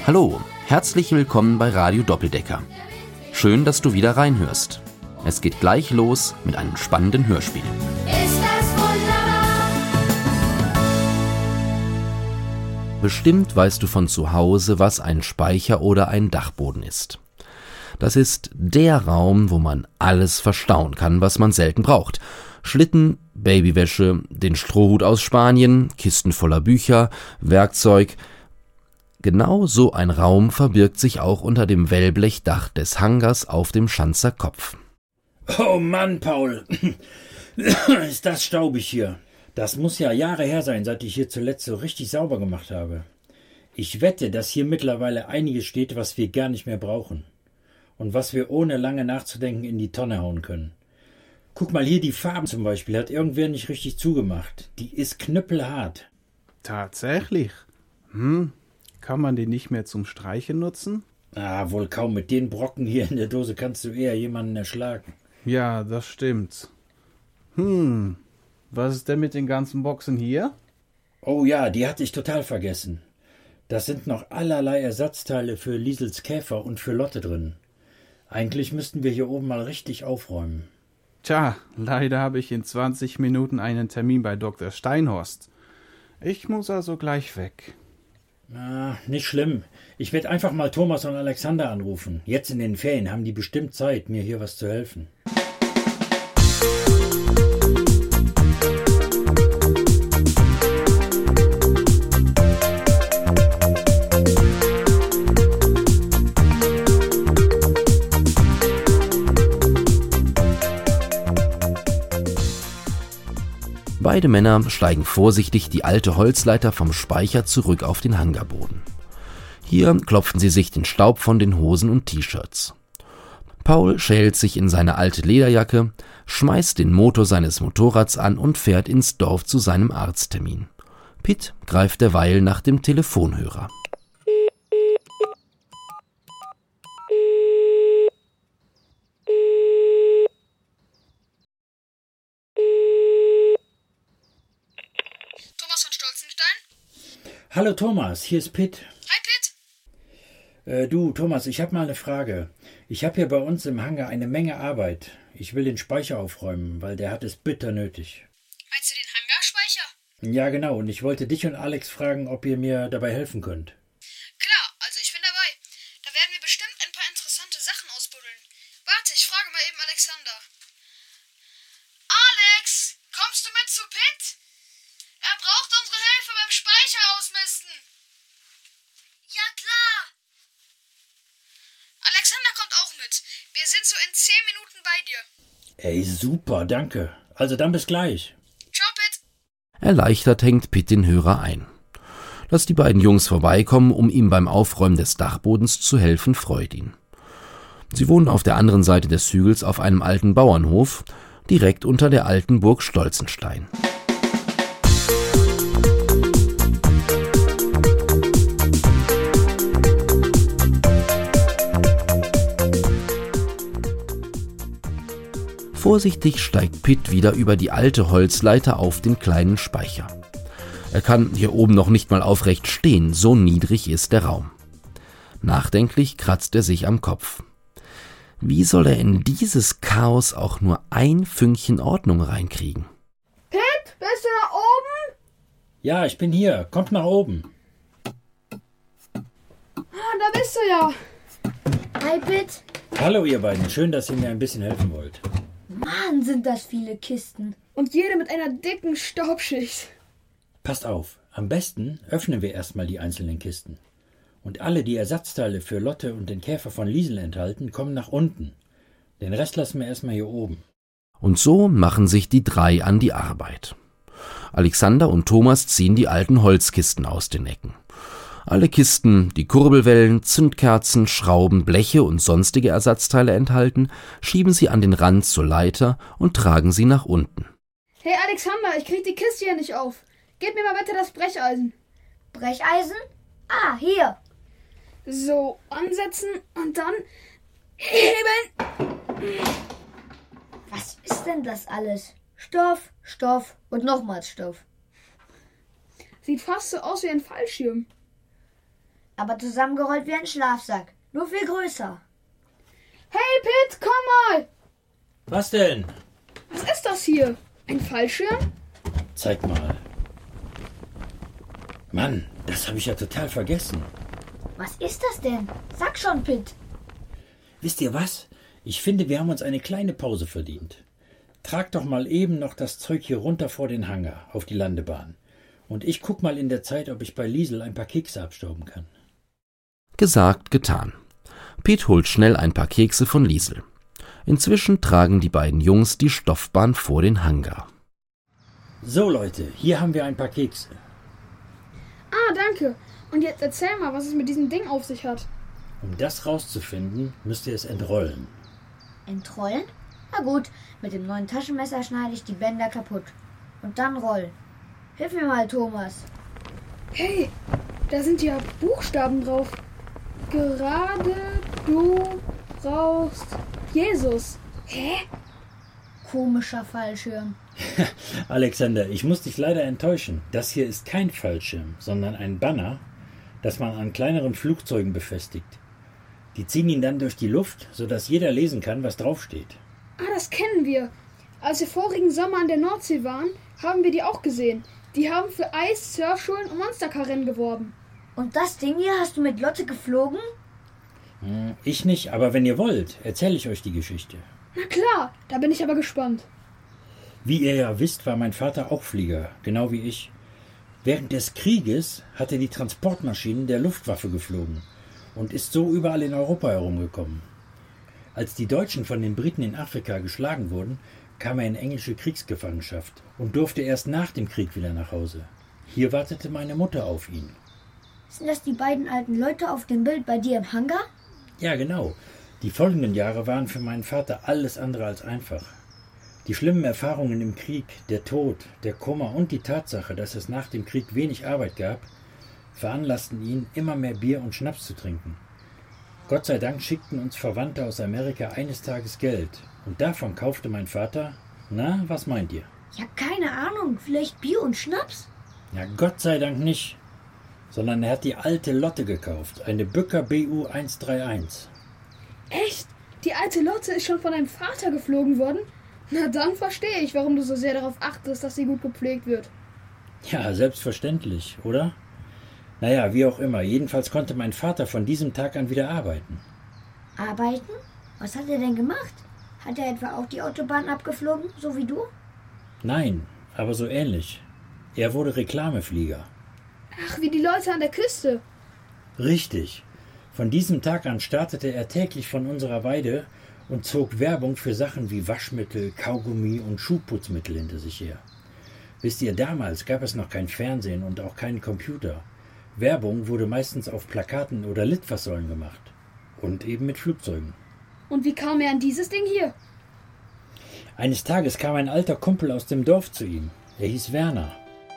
Hallo, herzlich willkommen bei Radio Doppeldecker. Schön, dass du wieder reinhörst. Es geht gleich los mit einem spannenden Hörspiel. Ist das wunderbar? Bestimmt weißt du von zu Hause, was ein Speicher oder ein Dachboden ist. Das ist der Raum, wo man alles verstauen kann, was man selten braucht. Schlitten, Babywäsche, den Strohhut aus Spanien, Kisten voller Bücher, Werkzeug. Genau so ein Raum verbirgt sich auch unter dem Wellblechdach des Hangars auf dem Schanzer Kopf. Oh Mann, Paul, ist das staubig hier. Das muss ja Jahre her sein, seit ich hier zuletzt so richtig sauber gemacht habe. Ich wette, dass hier mittlerweile einiges steht, was wir gar nicht mehr brauchen. Und was wir ohne lange nachzudenken in die Tonne hauen können. Guck mal hier, die Farben zum Beispiel hat irgendwer nicht richtig zugemacht. Die ist knüppelhart. Tatsächlich? Kann man die nicht mehr zum Streichen nutzen? Ah, wohl kaum. Mit den Brocken hier in der Dose kannst du eher jemanden erschlagen. Ja, das stimmt. Was ist denn mit den ganzen Boxen hier? Oh ja, die hatte ich total vergessen. Da sind noch allerlei Ersatzteile für Liesels Käfer und für Lotte drin. Eigentlich müssten wir hier oben mal richtig aufräumen. Tja, leider habe ich in 20 Minuten einen Termin bei Dr. Steinhorst. Ich muss also gleich weg. Ah, nicht schlimm. Ich werde einfach mal Thomas und Alexander anrufen. Jetzt in den Ferien haben die bestimmt Zeit, mir hier was zu helfen. Beide Männer steigen vorsichtig die alte Holzleiter vom Speicher zurück auf den Hangarboden. Hier klopfen sie sich den Staub von den Hosen und T-Shirts. Paul schält sich in seine alte Lederjacke, schmeißt den Motor seines Motorrads an und fährt ins Dorf zu seinem Arzttermin. Pitt greift derweil nach dem Telefonhörer. Hallo Thomas, hier ist Pitt. Hi Pitt. Du Thomas, ich habe mal eine Frage. Ich habe hier bei uns im Hangar eine Menge Arbeit. Ich will den Speicher aufräumen, weil der hat es bitter nötig. Meinst du den Hangarspeicher? Ja genau, und ich wollte dich und Alex fragen, ob ihr mir dabei helfen könnt. Klar, also ich bin dabei. Da werden wir bestimmt ein paar interessante Sachen ausbuddeln. Warte, ich frage mal eben Alexander. Alex, kommst du mit zu Pitt? Er braucht unsere Hilfe beim Speicher ausmisten. Ja, klar. Alexander kommt auch mit. Wir sind so in 10 Minuten bei dir. Ey, super, danke. Also dann bis gleich. Ciao, Pitt. Erleichtert hängt Pitt den Hörer ein. Dass die beiden Jungs vorbeikommen, um ihm beim Aufräumen des Dachbodens zu helfen, freut ihn. Sie wohnen auf der anderen Seite des Hügels auf einem alten Bauernhof, direkt unter der alten Burg Stolzenstein. Vorsichtig steigt Pitt wieder über die alte Holzleiter auf den kleinen Speicher. Er kann hier oben noch nicht mal aufrecht stehen, so niedrig ist der Raum. Nachdenklich kratzt er sich am Kopf. Wie soll er in dieses Chaos auch nur ein Fünkchen Ordnung reinkriegen? Pitt, bist du da oben? Ja, ich bin hier. Kommt nach oben. Ah, da bist du ja. Hi, Pitt. Hallo ihr beiden, schön, dass ihr mir ein bisschen helfen wollt. Mann, sind das viele Kisten. Und jede mit einer dicken Staubschicht. Passt auf, am besten öffnen wir erstmal die einzelnen Kisten. Und alle, die Ersatzteile für Lotte und den Käfer von Liesel enthalten, kommen nach unten. Den Rest lassen wir erstmal hier oben. Und so machen sich die drei an die Arbeit. Alexander und Thomas ziehen die alten Holzkisten aus den Ecken. Alle Kisten, die Kurbelwellen, Zündkerzen, Schrauben, Bleche und sonstige Ersatzteile enthalten, schieben sie an den Rand zur Leiter und tragen sie nach unten. Hey Alexander, ich krieg die Kiste hier nicht auf. Gib mir mal bitte das Brecheisen. Brecheisen? Ah, hier. So, ansetzen und dann heben. Was ist denn das alles? Stoff, Stoff und nochmals Stoff. Sieht fast so aus wie ein Fallschirm. aber zusammengerollt wie ein Schlafsack. Nur viel größer. Hey Pitt, komm mal! Was denn? Was ist das hier? Ein Fallschirm? Zeig mal. Mann, das habe ich ja total vergessen. Was ist das denn? Sag schon, Pitt. Wisst ihr was? Ich finde, wir haben uns eine kleine Pause verdient. Trag doch mal eben noch das Zeug hier runter vor den Hangar, auf die Landebahn. Und ich guck mal in der Zeit, ob ich bei Liesel ein paar Kekse abstauben kann. Gesagt, getan. Piet holt schnell ein paar Kekse von Liesel. Inzwischen tragen die beiden Jungs die Stoffbahn vor den Hangar. So Leute, hier haben wir ein paar Kekse. Ah, danke. Und jetzt erzähl mal, was es mit diesem Ding auf sich hat. Um das rauszufinden, müsst ihr es entrollen. Entrollen? Na gut, mit dem neuen Taschenmesser schneide ich die Bänder kaputt. Und dann rollen. Hilf mir mal, Thomas. Hey, da sind ja Buchstaben drauf. Gerade du brauchst Jesus. Hä? Komischer Fallschirm. Alexander, ich muss dich leider enttäuschen. Das hier ist kein Fallschirm, sondern ein Banner, das man an kleineren Flugzeugen befestigt. Die ziehen ihn dann durch die Luft, sodass jeder lesen kann, was draufsteht. Ah, das kennen wir. Als wir vorigen Sommer an der Nordsee waren, haben wir die auch gesehen. Die haben für Eis, Surfschulen und Monsterkarrennen geworben. Und das Ding hier hast du mit Lotte geflogen? Ich nicht, aber wenn ihr wollt, erzähle ich euch die Geschichte. Na klar, da bin ich aber gespannt. Wie ihr ja wisst, war mein Vater auch Flieger, genau wie ich. Während des Krieges hat er die Transportmaschinen der Luftwaffe geflogen und ist so überall in Europa herumgekommen. Als die Deutschen von den Briten in Afrika geschlagen wurden, kam er in englische Kriegsgefangenschaft und durfte erst nach dem Krieg wieder nach Hause. Hier wartete meine Mutter auf ihn. Sind das die beiden alten Leute auf dem Bild bei dir im Hangar? Ja, genau. Die folgenden Jahre waren für meinen Vater alles andere als einfach. Die schlimmen Erfahrungen im Krieg, der Tod, der Kummer und die Tatsache, dass es nach dem Krieg wenig Arbeit gab, veranlassten ihn, immer mehr Bier und Schnaps zu trinken. Gott sei Dank schickten uns Verwandte aus Amerika eines Tages Geld. Und davon kaufte mein Vater, na, was meint ihr? Ja, keine Ahnung. Vielleicht Bier und Schnaps? Ja, Gott sei Dank nicht. Sondern er hat die alte Lotte gekauft, eine Bücker BU 131. Echt? Die alte Lotte ist schon von deinem Vater geflogen worden? Na dann verstehe ich, warum du so sehr darauf achtest, dass sie gut gepflegt wird. Ja, selbstverständlich, oder? Naja, wie auch immer. Jedenfalls konnte mein Vater von diesem Tag an wieder arbeiten. Arbeiten? Was hat er denn gemacht? Hat er etwa auch die Autobahn abgeflogen, so wie du? Nein, aber so ähnlich. Er wurde Reklameflieger. Ach, wie die Leute an der Küste. Richtig. Von diesem Tag an startete er täglich von unserer Weide und zog Werbung für Sachen wie Waschmittel, Kaugummi und Schuhputzmittel hinter sich her. Wisst ihr, damals gab es noch kein Fernsehen und auch keinen Computer. Werbung wurde meistens auf Plakaten oder Litfaßsäulen gemacht. Und eben mit Flugzeugen. Und wie kam er an dieses Ding hier? Eines Tages kam ein alter Kumpel aus dem Dorf zu ihm. Er hieß Werner.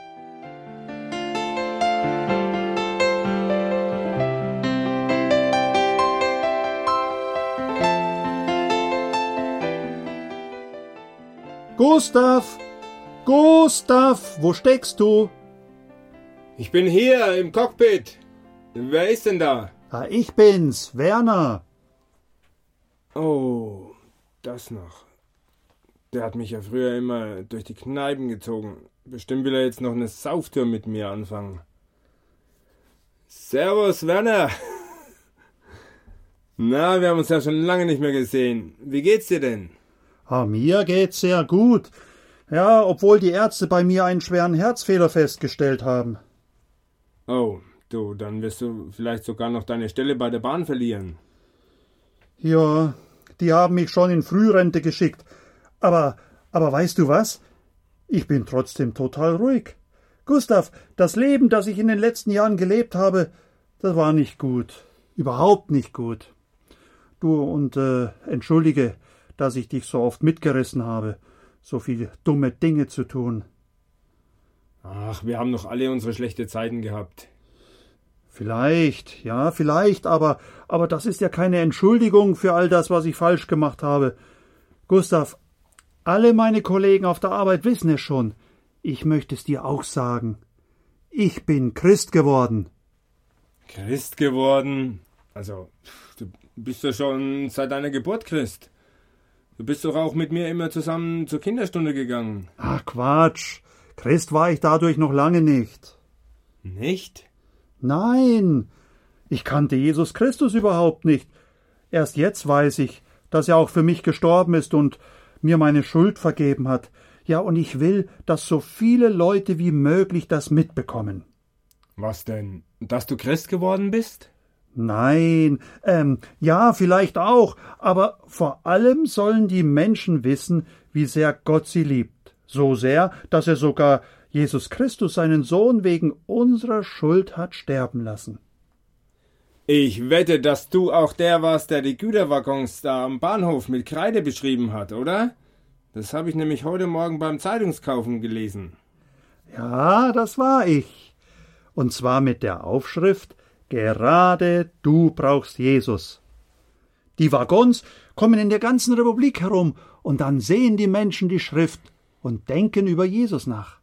Gustav! Gustav, wo steckst du? Ich bin hier im Cockpit. Wer ist denn da? Ah, ich bin's, Werner. Oh, das noch. Der hat mich ja früher immer durch die Kneipen gezogen. Bestimmt will er jetzt noch eine Sauftour mit mir anfangen. Servus, Werner. Na, wir haben uns ja schon lange nicht mehr gesehen. Wie geht's dir denn? Ah, mir geht's sehr gut. Ja, obwohl die Ärzte bei mir einen schweren Herzfehler festgestellt haben. Oh, du, dann wirst du vielleicht sogar noch deine Stelle bei der Bahn verlieren. Ja, die haben mich schon in Frührente geschickt. Aber weißt du was? Ich bin trotzdem total ruhig. Gustav, das Leben, das ich in den letzten Jahren gelebt habe, das war nicht gut. Überhaupt nicht gut. Du, und entschuldige, dass ich dich so oft mitgerissen habe, so viele dumme Dinge zu tun. Ach, wir haben noch alle unsere schlechte Zeiten gehabt. Vielleicht, aber das ist ja keine Entschuldigung für all das, was ich falsch gemacht habe. Gustav, alle meine Kollegen auf der Arbeit wissen es schon. Ich möchte es dir auch sagen. Ich bin Christ geworden. Christ geworden? Also, du bist doch schon seit deiner Geburt Christ. Du bist doch auch mit mir immer zusammen zur Kinderstunde gegangen. Ach Quatsch, Christ war ich dadurch noch lange nicht. Nicht? Nein, ich kannte Jesus Christus überhaupt nicht. Erst jetzt weiß ich, dass er auch für mich gestorben ist und mir meine Schuld vergeben hat. Ja, und ich will, dass so viele Leute wie möglich das mitbekommen. Was denn? Dass du Christ geworden bist? Nein, ja, vielleicht auch, aber vor allem sollen die Menschen wissen, wie sehr Gott sie liebt. So sehr, dass er sogar Jesus Christus, seinen Sohn, wegen unserer Schuld hat sterben lassen. Ich wette, dass du auch der warst, der die Güterwaggons da am Bahnhof mit Kreide beschrieben hat, oder? Das habe ich nämlich heute Morgen beim Zeitungskaufen gelesen. Ja, das war ich. Und zwar mit der Aufschrift: Gerade du brauchst Jesus. Die Waggons kommen in der ganzen Republik herum, und dann sehen die Menschen die Schrift und denken über Jesus nach.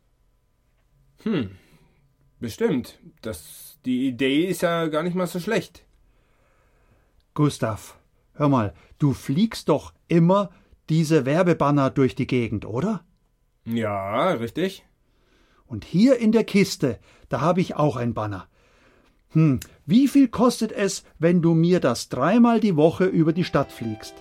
Bestimmt. Die Idee ist ja gar nicht mal so schlecht. Gustav, hör mal, du fliegst doch immer diese Werbebanner durch die Gegend, oder? Ja, richtig. Und hier in der Kiste, da habe ich auch ein Banner. Wie viel kostet es, wenn du mir das 3-mal die Woche über die Stadt fliegst?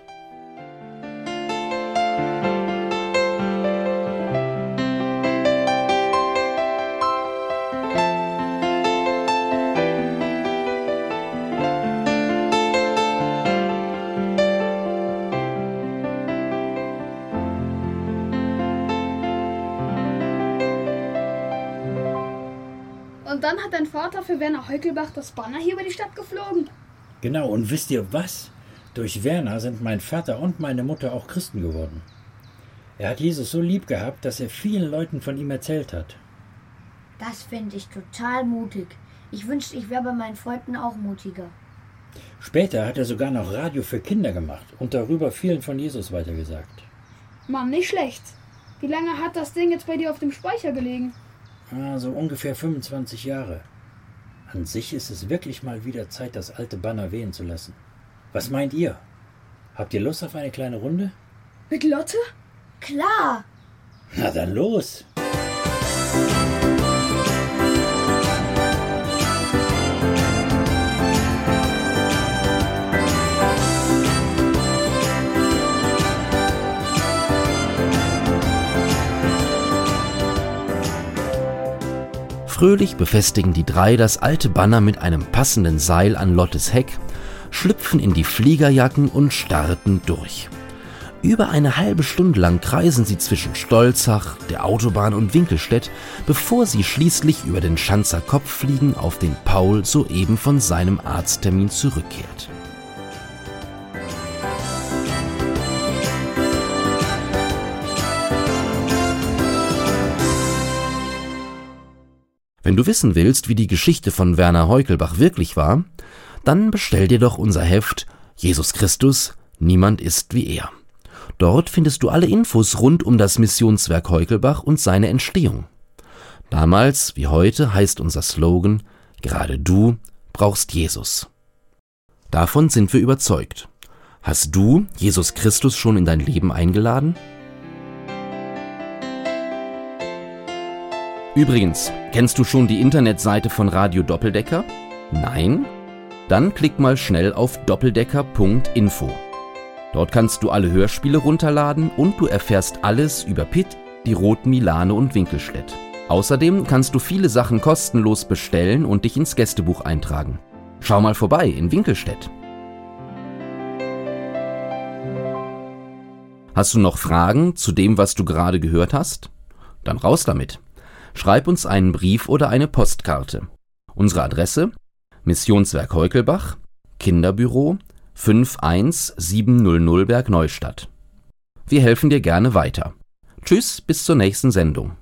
Und dann hat dein Vater für Werner Heukelbach das Banner hier über die Stadt geflogen. Genau, und wisst ihr was? Durch Werner sind mein Vater und meine Mutter auch Christen geworden. Er hat Jesus so lieb gehabt, dass er vielen Leuten von ihm erzählt hat. Das finde ich total mutig. Ich wünschte, ich wäre bei meinen Freunden auch mutiger. Später hat er sogar noch Radio für Kinder gemacht und darüber vielen von Jesus weitergesagt. Mann, nicht schlecht. Wie lange hat das Ding jetzt bei dir auf dem Speicher gelegen? So ungefähr 25 Jahre. An sich ist es wirklich mal wieder Zeit, das alte Banner wehen zu lassen. Was meint ihr? Habt ihr Lust auf eine kleine Runde? Mit Lotte? Klar! Na dann los! Fröhlich befestigen die 3 das alte Banner mit einem passenden Seil an Lottes Heck, schlüpfen in die Fliegerjacken und starten durch. Über eine halbe Stunde lang kreisen sie zwischen Stolzach, der Autobahn und Winkelstedt, bevor sie schließlich über den Schanzer Kopfliegen auf den Paul soeben von seinem Arzttermin zurückkehrt. Wenn du wissen willst, wie die Geschichte von Werner Heukelbach wirklich war, dann bestell dir doch unser Heft Jesus Christus, niemand ist wie er. Dort findest du alle Infos rund um das Missionswerk Heukelbach und seine Entstehung. Damals wie heute heißt unser Slogan: Gerade du brauchst Jesus. Davon sind wir überzeugt. Hast du Jesus Christus schon in dein Leben eingeladen? Übrigens, kennst du schon die Internetseite von Radio Doppeldecker? Nein? Dann klick mal schnell auf doppeldecker.info. Dort kannst du alle Hörspiele runterladen und du erfährst alles über Pitt, die Roten Milane und Winkelstedt. Außerdem kannst du viele Sachen kostenlos bestellen und dich ins Gästebuch eintragen. Schau mal vorbei in Winkelstedt. Hast du noch Fragen zu dem, was du gerade gehört hast? Dann raus damit. Schreib uns einen Brief oder eine Postkarte. Unsere Adresse: Missionswerk Heukelbach, Kinderbüro 51700 Bergneustadt. Wir helfen dir gerne weiter. Tschüss, bis zur nächsten Sendung.